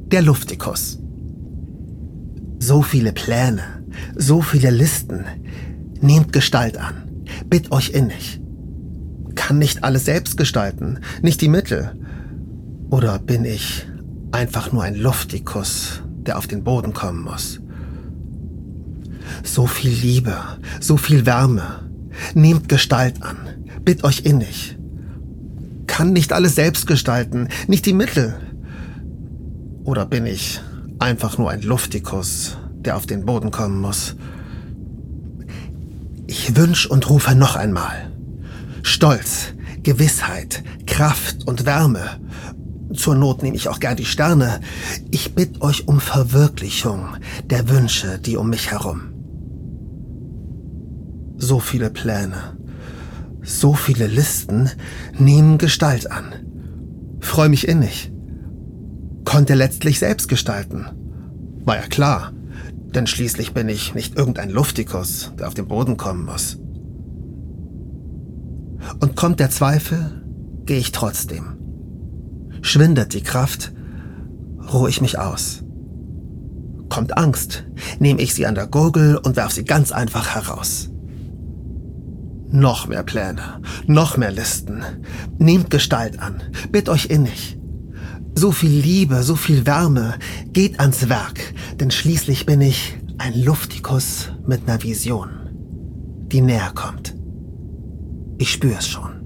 Der Luftikus. So viele Pläne, so viele Listen. Nehmt Gestalt an. Bitt euch innig. Kann nicht alles selbst gestalten, nicht die Mittel. Oder bin ich einfach nur ein Luftikus, der auf den Boden kommen muss? So viel Liebe, so viel Wärme. Nehmt Gestalt an. Bitt euch innig. Kann nicht alles selbst gestalten, nicht die Mittel. Oder bin ich einfach nur ein Luftikus, der auf den Boden kommen muss? Ich wünsch und rufe noch einmal. Stolz, Gewissheit, Kraft und Wärme. Zur Not nehme ich auch gern die Sterne. Ich bitt euch um Verwirklichung der Wünsche, die um mich herum. So viele Pläne, so viele Listen nehmen Gestalt an. Freu mich innig. Konnte letztlich selbst gestalten. War ja klar, denn schließlich bin ich nicht irgendein Luftikus, der auf den Boden kommen muss. Und kommt der Zweifel, gehe ich trotzdem. Schwindet die Kraft, ruhe ich mich aus. Kommt Angst, nehme ich sie an der Gurgel und werf sie ganz einfach heraus. Noch mehr Pläne, noch mehr Listen. Nehmt Gestalt an, bitt euch innig. So viel Liebe, so viel Wärme, geht ans Werk, denn schließlich bin ich ein Luftikus mit ner Vision, die näher kommt. Ich spür's schon.